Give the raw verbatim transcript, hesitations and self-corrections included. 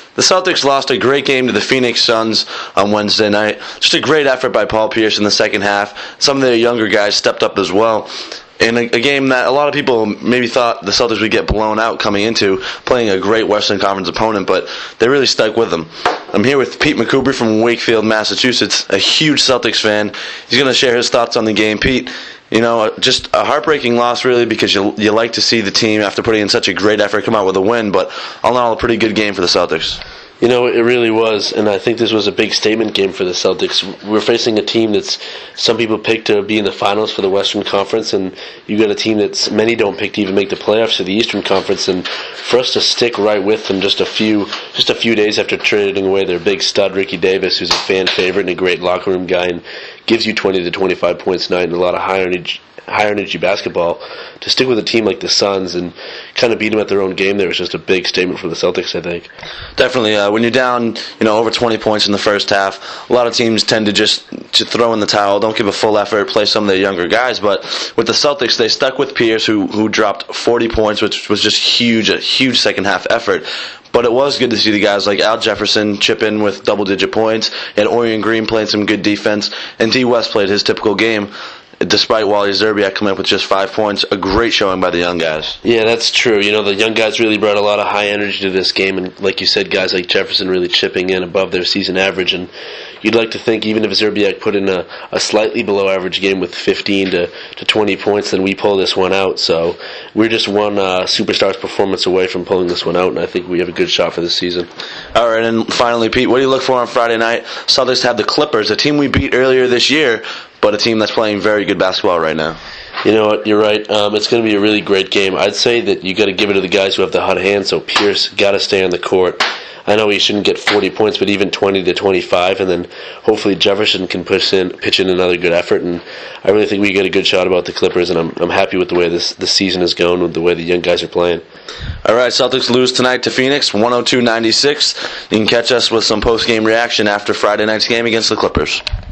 The Celtics lost a great game to the Phoenix Suns on Wednesday night. Just a great effort by Paul Pierce in the second half. Some of their younger guys stepped up as well. In a, a game that a lot of people maybe thought the Celtics would get blown out coming into, playing a great Western Conference opponent, but they really stuck with them. I'm here with Pete McCoubry from Wakefield, Massachusetts, a huge Celtics fan. He's going to share his thoughts on the game. Pete, you know, just a heartbreaking loss really, because you you like to see the team, after putting in such a great effort, come out with a win, but all in all, a pretty good game for the Celtics. You know, it really was, and I think this was a big statement game for the Celtics. We're facing a team that's some people picked to be in the finals for the Western Conference, and you got a team that many don't pick to even make the playoffs for the Eastern Conference. And for us to stick right with them just a few just a few days after trading away their big stud Ricky Davis, who's a fan favorite and a great locker room guy, and gives you twenty to twenty-five points a night and a lot of high energy. higher energy basketball, to stick with a team like the Suns and kind of beat them at their own game there was just a big statement for the Celtics, I think. Definitely. Uh, when you're down, you know, over twenty points in the first half, a lot of teams tend to just to throw in the towel, don't give a full effort, play some of their younger guys. But with the Celtics, they stuck with Pierce, who who dropped forty points, which was just huge, a huge second half effort. But it was good to see the guys like Al Jefferson chip in with double-digit points, and Orion Green playing some good defense, and D. West played his typical game, despite Wally Szczerbiak coming up with just five points. A great showing by the young guys. Yeah, that's true. You know, the young guys really brought a lot of high energy to this game, and like you said, guys like Jefferson really chipping in above their season average. And you'd like to think even if Szczerbiak put in a, a slightly below average game with fifteen to twenty points, then we pull this one out. So we're just one uh, superstar's performance away from pulling this one out, and I think we have a good shot for this season. All right, and finally, Pete, what do you look for on Friday night? Celtics have the Clippers, a team we beat earlier this year, but a team that's playing very good basketball right now. You know what, you're right. Um, it's going to be a really great game. I'd say that you got to give it to the guys who have the hot hand, so Pierce got to stay on the court. I know he shouldn't get forty points, but even twenty to twenty-five, and then hopefully Jefferson can push in, pitch in another good effort. And I really think we get a good shot about the Clippers, and I'm I'm happy with the way this the season is going, with the way the young guys are playing. All right, Celtics lose tonight to Phoenix, one oh two ninety-six. You can catch us with some post-game reaction after Friday night's game against the Clippers.